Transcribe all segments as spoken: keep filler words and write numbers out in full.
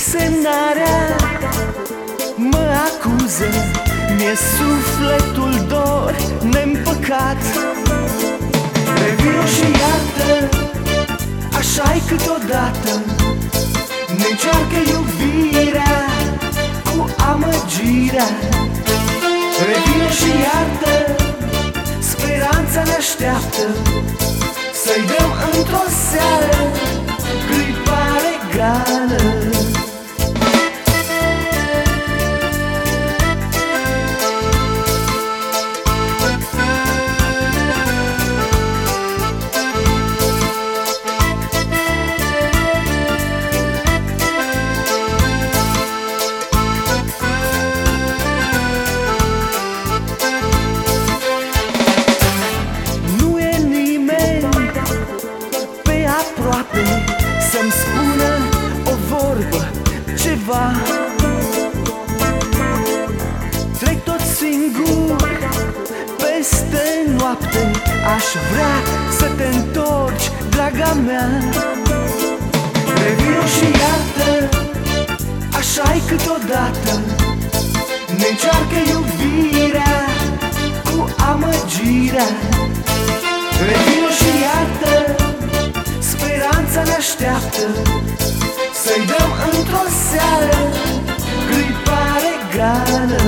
Desemnarea mă acuză, mi-e sufletul dor neîmpăcat. Revino și iartă, așa-i câteodată, ne-ncearcă iubirea cu amăgirea. Revino și iartă, speranța ne așteaptă, să-i dăm într-o seară clipa regală. Să-mi spună o vorbă, ceva. Trec tot singur peste noapte, aș vrea să te întorci, draga mea. Revino și iartă, așa-i câteodată, ne-ncearcă iubirea cu amăgirea. Revino și iartă, speranța ne așteaptă, să-i dăm într-o seară clipa regală.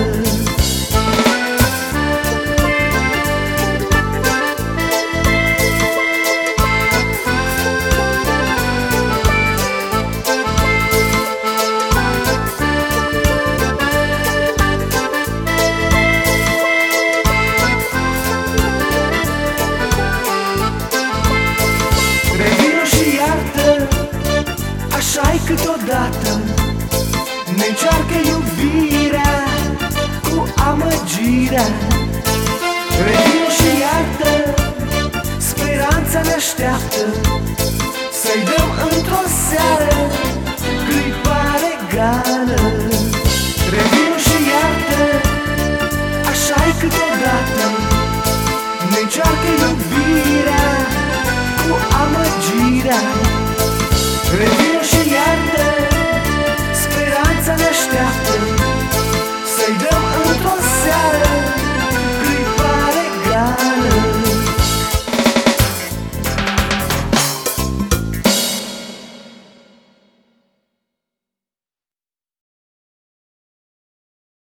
Așa-i câteodată, ne-ncearcă iubirea cu amăgirea. Revino și iartă, speranța ne așteaptă, să-i dăm într-o seară clipa regală. Revino și iartă, așa-i câteodată, ne-ncearcă iubirea cu amăgirea. Revino